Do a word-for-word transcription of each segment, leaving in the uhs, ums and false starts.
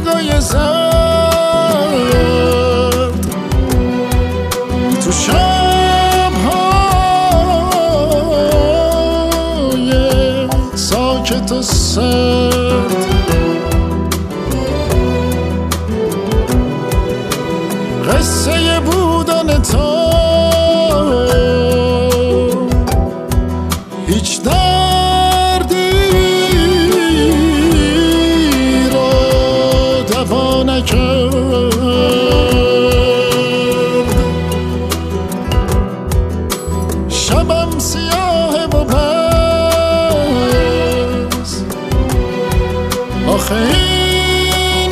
برقای زرد تو شب‌های ساکت و سرد قصه بودن تو هیچ دردی رو دوا نکرد. شبم سیاه و بس آخه این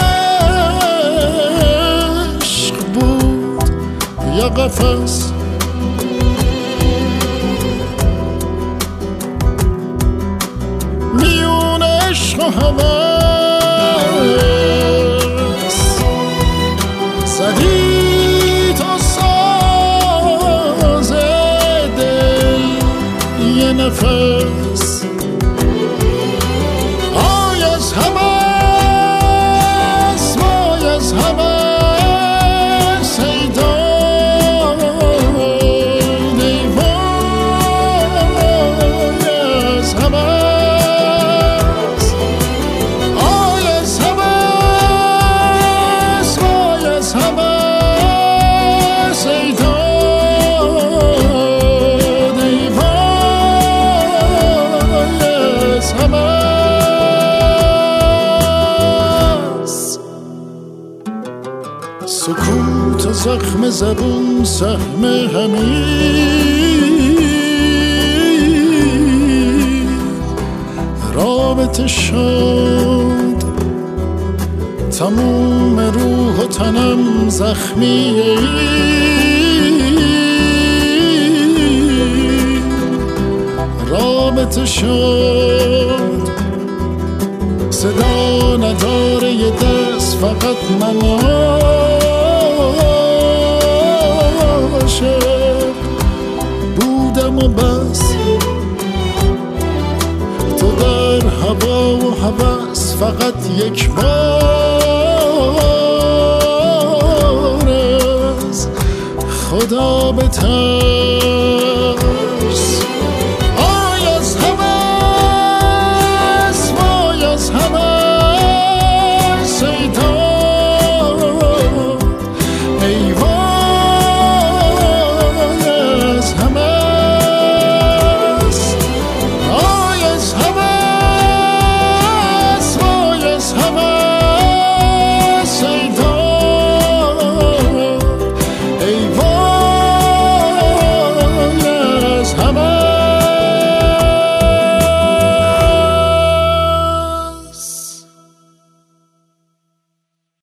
عشق بود یا قفس. میون عشق و هوس زدی تو ساز دل یه نفس. آی از هوس وای از هوس ای داد ای وای از هوس. آی از هوس وای از هوس ای داد ای وای از هوس. سکوت و زخم زبون سهم همین رابطه شد. تموم روح و تنم زخمیه رابطه شد. صدا نداره یه دست فقط نماشه بودم و بس. تو در هوا و هوس فقط یک بار از خدا بتر.